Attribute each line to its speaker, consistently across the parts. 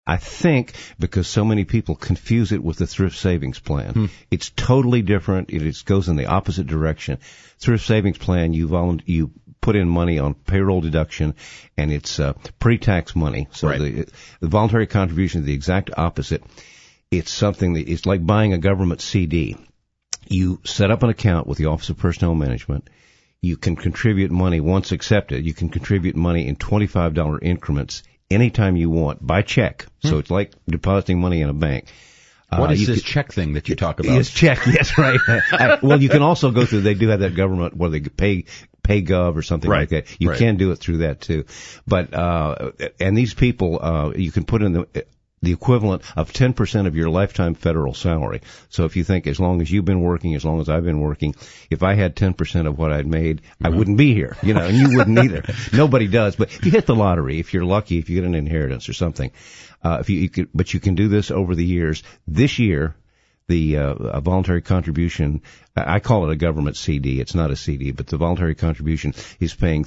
Speaker 1: I think because so many people confuse it with the thrift savings plan. It's totally different. It goes in the opposite direction. Thrift savings plan, you put in money on payroll deduction, and it's pre-tax money. So the voluntary contribution is the exact opposite. It's something that it's like buying a government CD. You set up an account with the Office of Personnel Management. You can contribute money once accepted. You can contribute money in $25 increments anytime you want by check. So it's like depositing money in a bank.
Speaker 2: What is this check thing that you talk about?
Speaker 1: Yes, check. Yes, right. Well, you can also go through. They do have that government where they pay Gov or something like that. You can do it through that too. But and these people, you can put in the equivalent of 10% of your lifetime federal salary. So if you think as long as you've been working, as long as I've been working, if I had 10% of what I'd made, I wouldn't be here, and you wouldn't either. Nobody does. But if you hit the lottery, if you're lucky, if you get an inheritance or something, but you can do this over the years. This year, the a voluntary contribution, I call it a government CD. It's not a CD, but the voluntary contribution is paying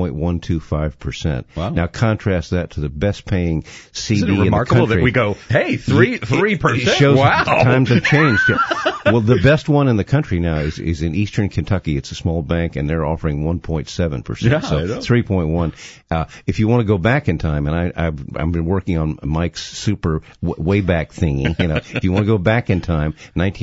Speaker 1: 3.125%.
Speaker 2: Wow.
Speaker 1: Now contrast that to the best paying CD
Speaker 2: Isn't it remarkable that we go, hey, 3%?
Speaker 1: It shows
Speaker 2: wow.
Speaker 1: Times have changed. Well, the best one in the country now is in Eastern Kentucky. It's a small bank, and they're offering 1.7%.
Speaker 2: Yeah,
Speaker 1: so 3.1. If you want to go back in time, and I've been working on Mike's super way back thingy. If you want to go back in time,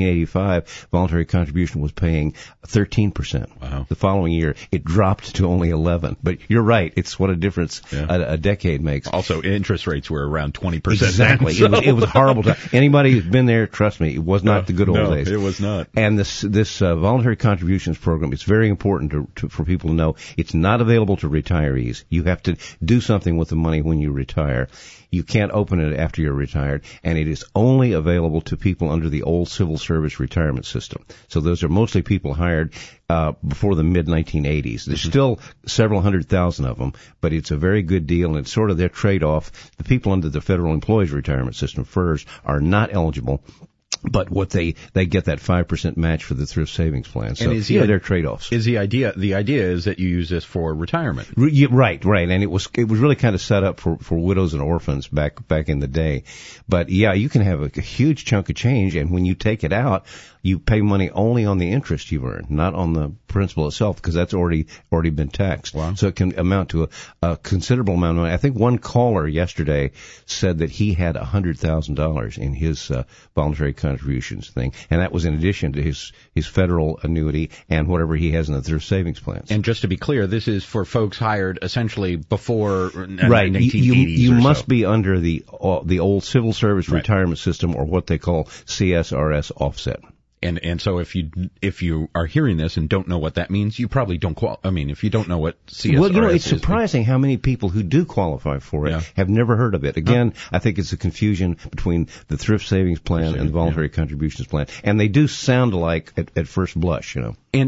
Speaker 1: 1985, voluntary contribution was paying 13%.
Speaker 2: Wow.
Speaker 1: The following year, it dropped to only 11. But you're right; it's what a difference a decade makes.
Speaker 2: Also, interest rates were around 20%.
Speaker 1: Exactly.
Speaker 2: So.
Speaker 1: It was horrible. Anybody who's been there, trust me, it was not the good old days.
Speaker 2: It was not.
Speaker 1: And this voluntary contributions program, it's very important for people to know it's not available to retirees. You have to do something with the money when you retire. You can't open it after you're retired, and it is only available to people under the old civil service retirement system. So those are mostly people hired before the mid-1980s. There's still several 100,000 of them, but it's a very good deal, and it's sort of their trade-off. The people under the Federal Employees Retirement System, FERS, are not eligible. But what they get that 5% match for the thrift savings plan. So they're trade-offs.
Speaker 2: Is the idea is that you use this for retirement?
Speaker 1: Right. And it was really kind of set up for widows and orphans back in the day. But you can have a huge chunk of change, and when you take it out, you pay money only on the interest you've earned, not on the principal itself, because that's already been taxed.
Speaker 2: Wow.
Speaker 1: So it can amount to a considerable amount of money. I think one caller yesterday said that he had $100,000 in his voluntary contributions thing, and that was in addition to his federal annuity and whatever he has in the thrift savings plans.
Speaker 2: And just to be clear, this is for folks hired essentially before
Speaker 1: right.
Speaker 2: 1980s.
Speaker 1: You must be under the old civil service retirement system, or what they call CSRS offset.
Speaker 2: And so if you are hearing this and don't know what that means, you probably don't if you don't know what CSRS
Speaker 1: well, it's surprising how many people who do qualify for it have never heard of it. Again, I think it's a confusion between the thrift savings plan and the voluntary contributions plan, and they do sound alike at first blush,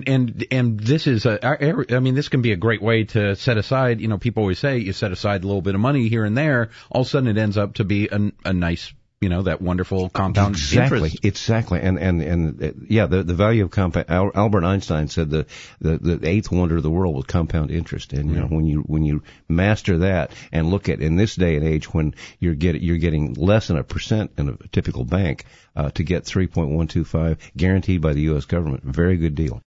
Speaker 2: And this is this can be a great way to set aside. People always say you set aside a little bit of money here and there. All of a sudden, it ends up to be a nice. That wonderful compound interest.
Speaker 1: Exactly. And the value of compound, Albert Einstein said the eighth wonder of the world was compound interest. And, when you master that and look at in this day and age when you're getting less than 1% in a typical bank, to get 3.125 guaranteed by the U.S. government, very good deal.